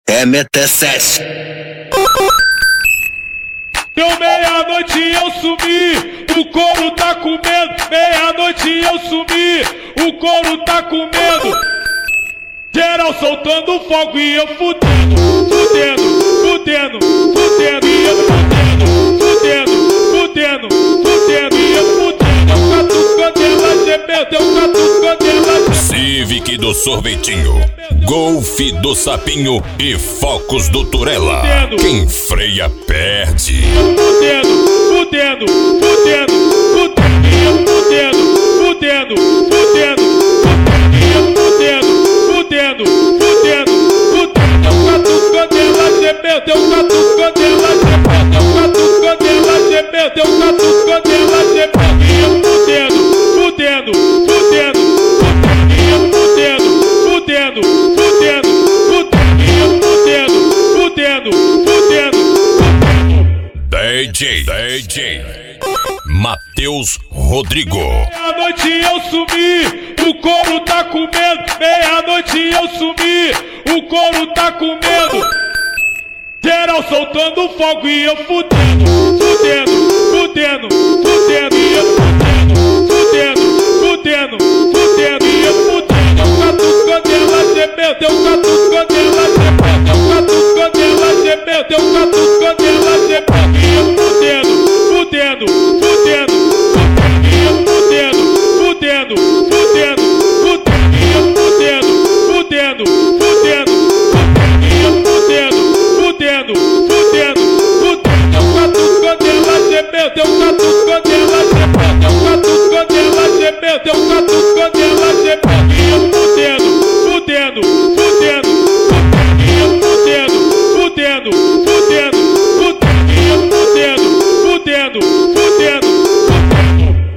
MT7. Deu meia-noite e eu sumi, o couro tá com medo. Meia-noite e eu sumi, o couro tá com medo. Geral soltando fogo e eu fudendo, fudendo, fudendo, fudendo e eu fudendo, fudendo, fudendo, fudendo e eu fudendo. Eu catucando ela gemendo, eu catucando ela gemendo. Civic do Sorvetinho, Golf do Sapinho e Focos do Turela. Quem freia perde. Fudendo, fudendo, fudendo, fudendo e eu fudendo, fudendo, fudendo, e eu fudendo, fudendo, fudendo, fudendo. Eu catucando ela gemendo, eu catucando ela gemendo, eu catucando ela gemendo, eu catucando ela gemendo e eu fudendo, fudendo, fudendo, fudendo e eu fudendo, fudendo, fudendo, fudendo e eu fudendo, fudendo, fudendo. DJ Matheus Rodrigo. Meia-noite eu sumi, o couro tá com medo. Meia-noite eu sumi, o couro tá com medo. Geral soltando fogo e eu fudendo, fudendo, fudendo, fudendo e eu fudendo, fudendo, fudendo, fudendo e eu fudendo. Eu catucando ela gemendo, eu catucando ela gemendo.